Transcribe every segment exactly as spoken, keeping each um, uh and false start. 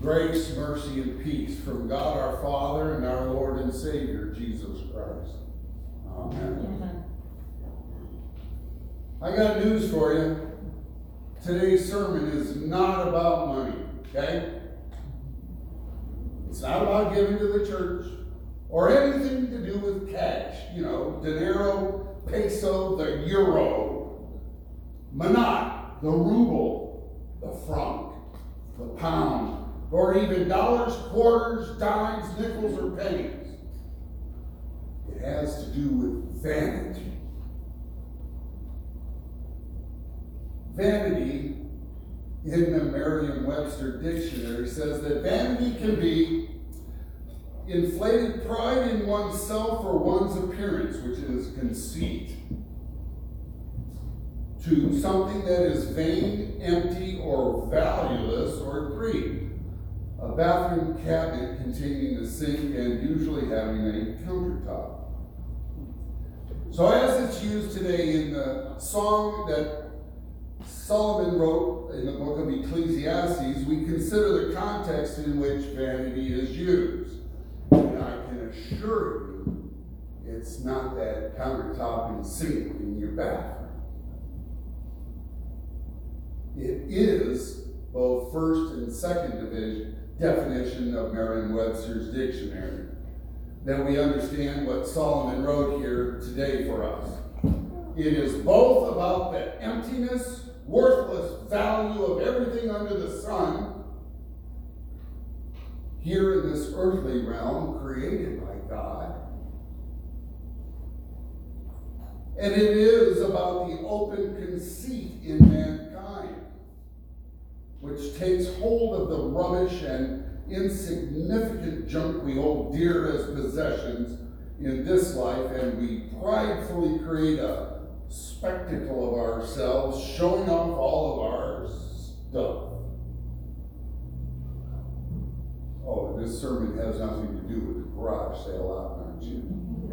Grace, mercy, and peace from God our Father and our Lord and Savior, Jesus Christ. Amen. Amen. I got news for you. Today's sermon is not about money, okay? It's not about giving to the church or anything to do with cash. You know, dinero, peso, the euro, manat, the ruble, the franc, the pound, or even dollars, quarters, dimes, nickels, or pennies. It has to do with vanity. Vanity, in the Merriam-Webster dictionary, says that vanity can be inflated pride in oneself or one's appearance, which is conceit, to something that is vain, empty, or valueless, or greed. A bathroom cabinet containing a sink and usually having a countertop. So as it's used today in the song that Solomon wrote in the book of Ecclesiastes, we consider the context in which vanity is used. And I can assure you, it's not that countertop and sink in your bathroom. It is both first and second division definition of Merriam-Webster's dictionary, that we understand what Solomon wrote here today for us. It is both about the emptiness, worthless value of everything under the sun here in this earthly realm created by God. And it is about the open conceit in mankind, which takes hold of the rubbish and insignificant junk we hold dear as possessions in this life, and we pridefully create a spectacle of ourselves, showing off all of our stuff. Oh, this sermon has nothing to do with the garage sale out, aren't you?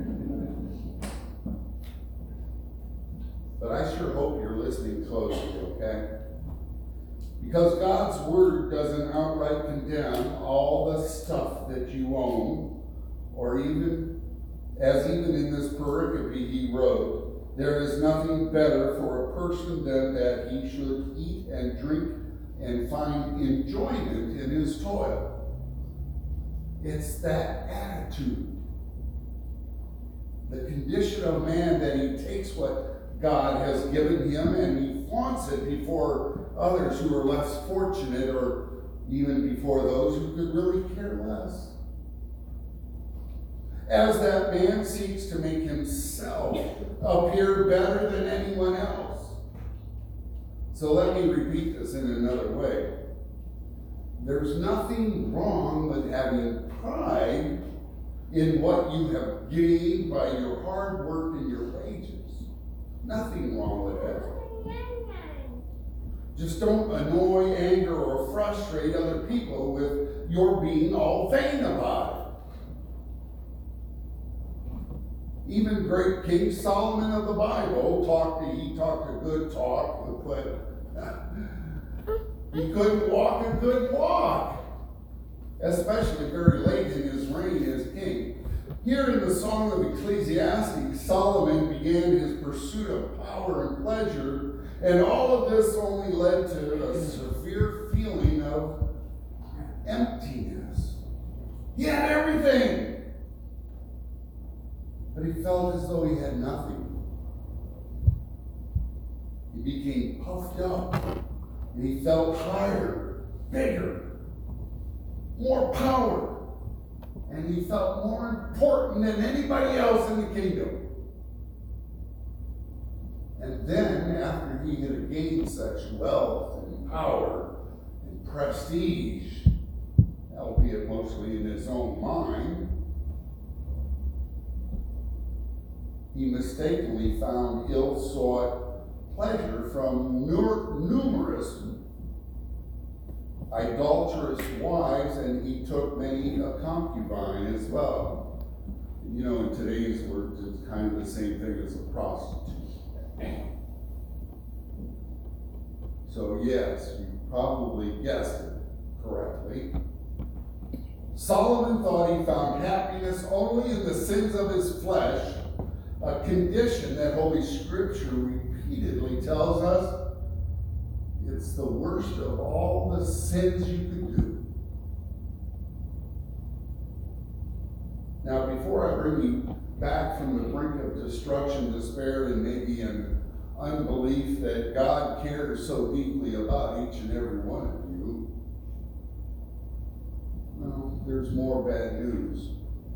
But I sure hope you're listening closely, okay? Because God's word doesn't outright condemn all the stuff that you own, or even, as even in this pericope he wrote, there is nothing better for a person than that he should eat and drink and find enjoyment in his toil. It's that attitude, the condition of man, that he takes what God has given him and he flaunts it before others who are less fortunate, or even before those who could really care less. As that man seeks to make himself appear better than anyone else. So let me repeat this in another way. There's nothing wrong with having pride in what you have gained by your hard work and your wages. Nothing wrong with that. Just don't annoy, anger, or frustrate other people with your being all vain about it. Even great King Solomon of the Bible talked, he talked a good talk, but he couldn't walk a good walk, especially very late in his reign as king. Here in the Song of Ecclesiastes, Solomon began his pursuit of power and pleasure, and all of this only led to a severe feeling of emptiness. He had everything, but he felt as though he had nothing. He became puffed up, and he felt higher, bigger, more power, and he felt more important than anybody else in the kingdom. And then, after he had gained such wealth and power and prestige, albeit mostly in his own mind, he mistakenly found ill-sought pleasure from numerous idolatrous wives, and he took many a concubine as well. You know, in today's words, it's kind of the same thing as a prostitute. So yes, you probably guessed it correctly. Solomon thought he found happiness only in the sins of his flesh, a condition that Holy Scripture repeatedly tells us it's the worst of all the sins you could do. Now, before I bring you back from the brink of destruction, despair, and maybe an unbelief that God cares so deeply about each and every one of you, well, there's more bad news.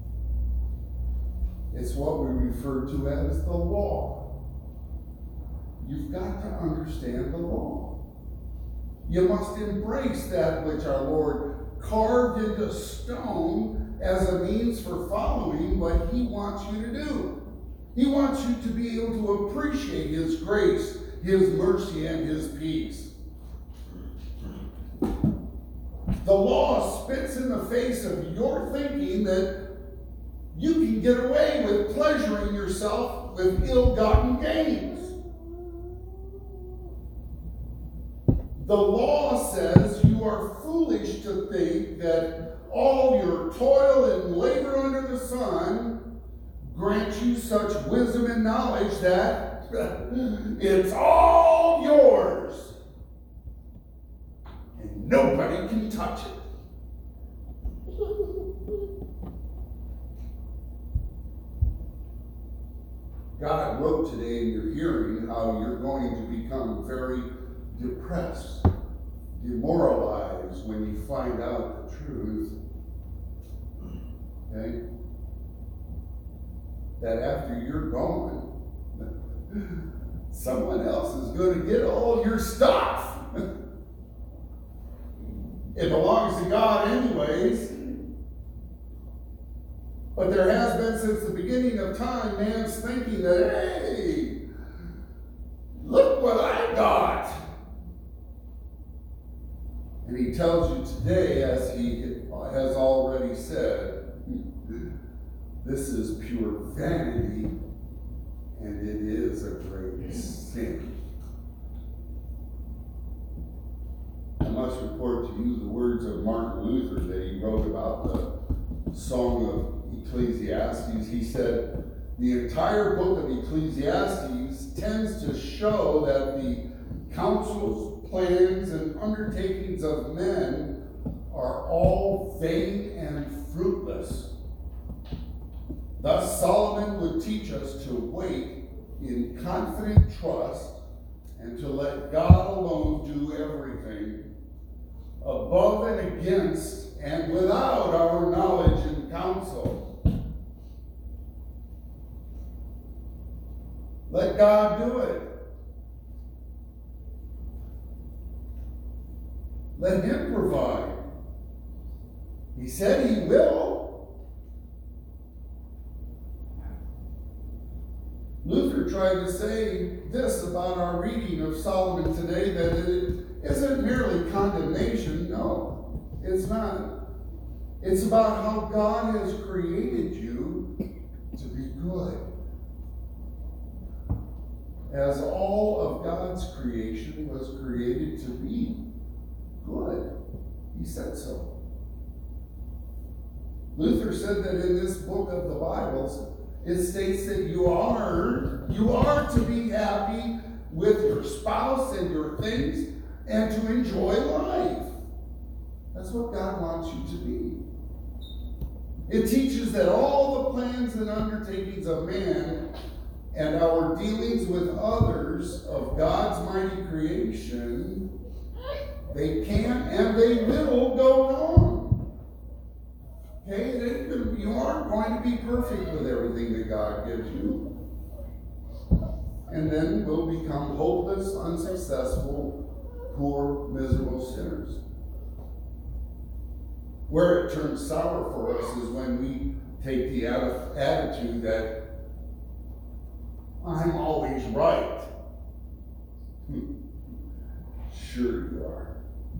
It's what we refer to as the law. You've got to understand the law. You must embrace that which our Lord carved into stone as a means for following what He wants you to do. He wants you to be able to appreciate His grace, His mercy, and His peace. The law spits in the face of your thinking that you can get away with pleasuring yourself with ill-gotten gains. The law says you are foolish to think that all your toil and labor under the sun grants you such wisdom and knowledge that it's all yours and nobody can touch it. God wrote today in your hearing how you're going to become very depressed, demoralized when you find out the truth. Okay? That after you're gone, someone else is going to get all your stuff. It belongs to God anyways. But there has been since the beginning of time man's thinking that, hey, look what I got. And he tells you today, as he has already said, this is pure vanity, and it is a great sin. I must report to you the words of Martin Luther that he wrote about the Song of Ecclesiastes. He said, the entire book of Ecclesiastes tends to show that the counsels, plans, and undertakings of men are all vain and fruitless. Thus, Solomon would teach us to wait in confident trust and to let God alone do everything, above and against and without our knowledge and counsel. Let God do it. Let Him provide. He said He will. Luther tried to say this about our reading of Solomon today, that it isn't merely condemnation. No, it's not. It's about how God has created you to be good. As all of God's creation was created to be good. He said so. Luther said that in this book of the Bible, it states that you are, you are to be happy with your spouse and your things and to enjoy life. That's what God wants you to be. It teaches that all the plans and undertakings of man and our dealings with others of God's mighty creation, they can and they will go wrong. Okay? You aren't going to be perfect with everything that God gives you. And then we'll become hopeless, unsuccessful, poor, miserable sinners. Where it turns sour for us is when we take the attitude that I'm always right. Hmm. Sure you are.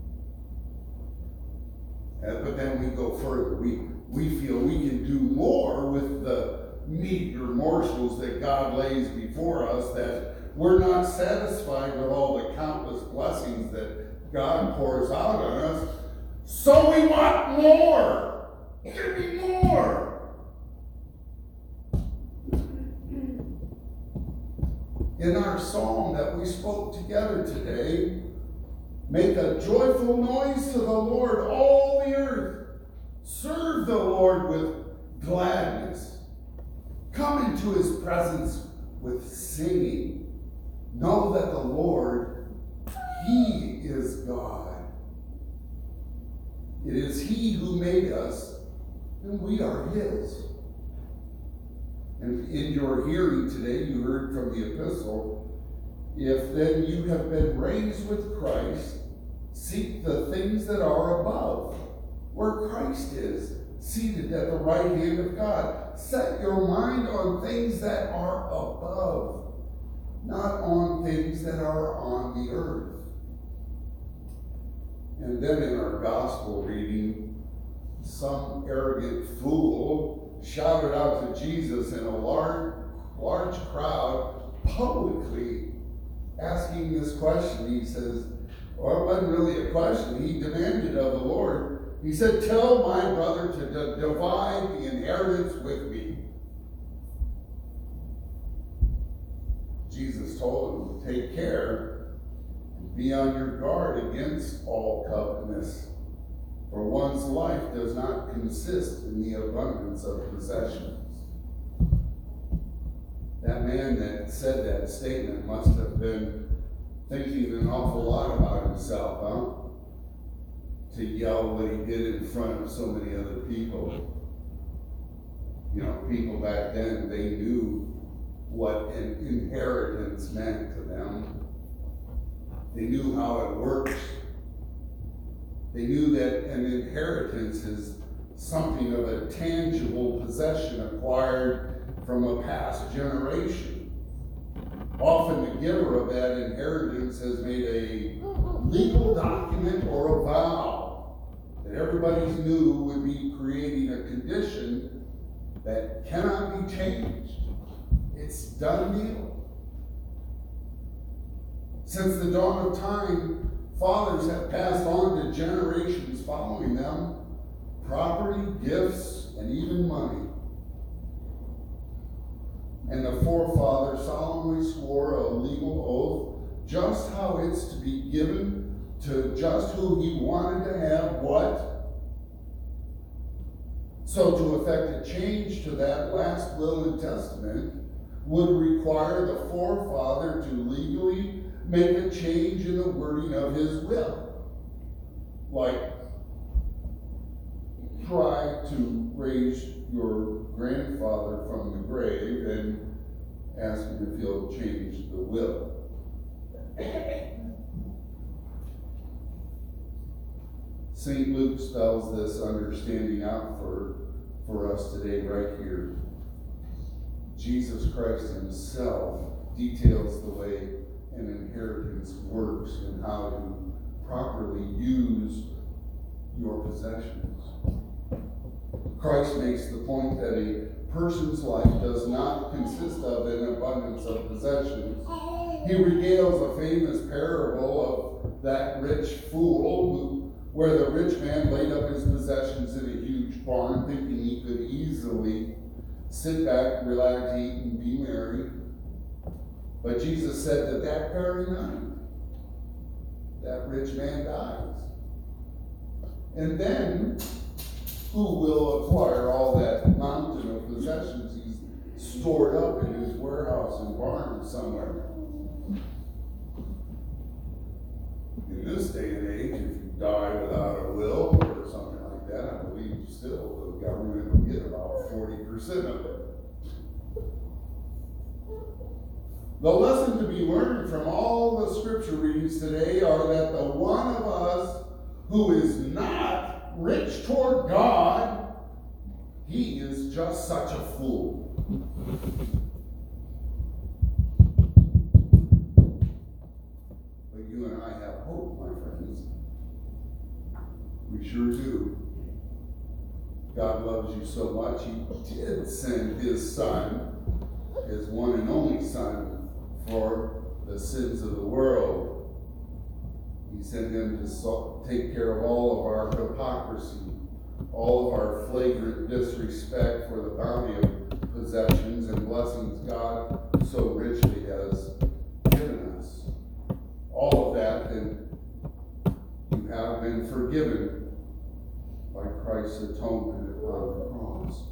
Uh, but then we go further. We, we feel we can do more with the meager morsels that God lays before us, that we're not satisfied with all the countless blessings that God pours out on us. So we want more. Give me more. In our psalm that we spoke together today, make a joyful noise to the Lord, all the earth. Serve the Lord with gladness. Come into his presence with singing. Know that the Lord, he is God. It is he who made us, and we are his. And in your hearing today, you heard from the epistle, if then you have been raised with Christ, seek the things that are above, where Christ is, seated at the right hand of God. Set your mind on things that are above, not on things that are on the earth. And then in our gospel reading, some arrogant fool shouted out to Jesus in a large, large crowd, publicly asking this question. He says, or it wasn't really a question, he demanded of the Lord. He said, tell my brother to d- divide the inheritance with me. Jesus told him to take care and be on your guard against all covetousness, for one's life does not consist in the abundance of possessions. That man that said that statement must have been thinking an awful lot about himself, huh? To yell what he did in front of so many other people. You know, people back then, they knew what an inheritance meant to them. They knew how it works. They knew that an inheritance is something of a tangible possession acquired from a past generation. Often the giver of that inheritance has made a legal document or a vow that everybody knew would be creating a condition that cannot be changed. It's done deal. Since the dawn of time, fathers have passed on to generations following them property, gifts, and even money. And the forefather solemnly swore a legal oath just how it's to be given to just who he wanted to have what. So to effect a change to that last will and testament would require the forefather to legally make a change in the wording of his will. Like, try to raise your grandfather from the grave and ask him if he'll change the will. Saint Luke spells this understanding out for, for us today right here. Jesus Christ himself details the way an inheritance works and how to properly use your possessions. Christ makes the point that a person's life does not consist of an abundance of possessions. He regales a famous parable of that rich fool who, where the rich man laid up his possessions in a huge barn, thinking he could easily sit back, relax, eat, and be merry. But Jesus said that that very night, that rich man dies. And then, who will acquire all that mountain of possessions he's stored up in his warehouse and barn somewhere? In this day and age, if you die without a will or something like that, I believe still the government will get about forty percent of it. The lesson to be learned from all the scripture readings today are that the one of us who is not rich toward God, he is just such a fool. But you and I have hope, my friends. We sure do. God loves you so much, he did send his son, his one and only son, for the sins of the world. He sent him to so- take care of all of our hypocrisy, all of our flagrant disrespect for the bounty of possessions and blessings God so richly has given us. All of that, then you have been forgiven by Christ's atonement upon the cross.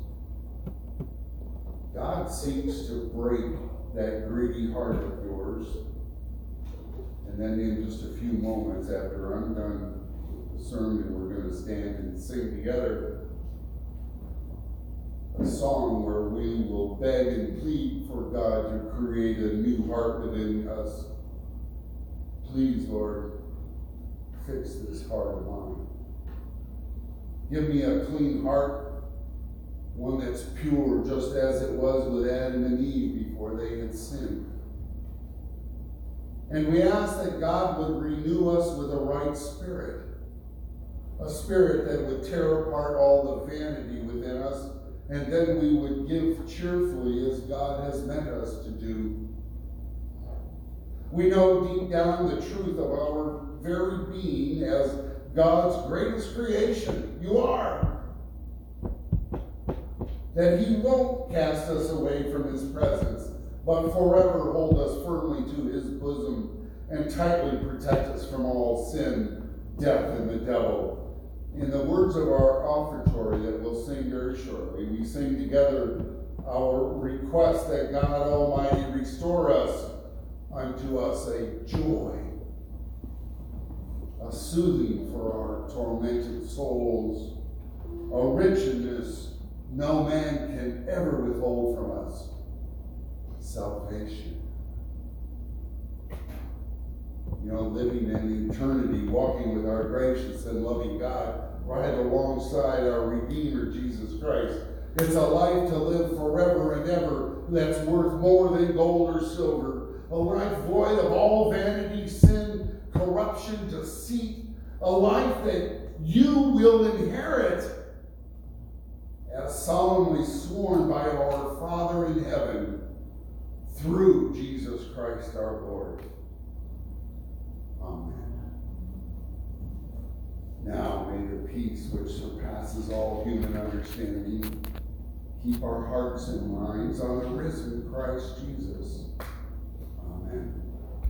God seeks to break that greedy heart of yours. And then in just a few moments after I'm done with the sermon, we're going to stand and sing together a song where we will beg and plead for God to create a new heart within us. Please, Lord, fix this heart of mine. Give me a clean heart, one that's pure, just as it was with Adam and Eve before they had sinned. And we ask that God would renew us with a right spirit, a spirit that would tear apart all the vanity within us, and then we would give cheerfully as God has meant us to do. We know deep down the truth of our very being as God's greatest creation. You are. That He won't cast us away from His presence, but forever hold us firmly to His bosom and tightly protect us from all sin, death, and the devil. In the words of our offertory that we'll sing very shortly, we sing together our request that God Almighty restore us unto us a joy, a soothing for our tormented souls, a richness no man can ever withhold from us, salvation. You know, living in eternity, walking with our gracious and loving God, right alongside our Redeemer, Jesus Christ. It's a life to live forever and ever that's worth more than gold or silver. A life void of all vanity, sin, corruption, deceit. A life that you will inherit as solemnly sworn by our Father in heaven through Jesus Christ our Lord. Amen. Now may the peace which surpasses all human understanding keep our hearts and minds on the risen Christ Jesus.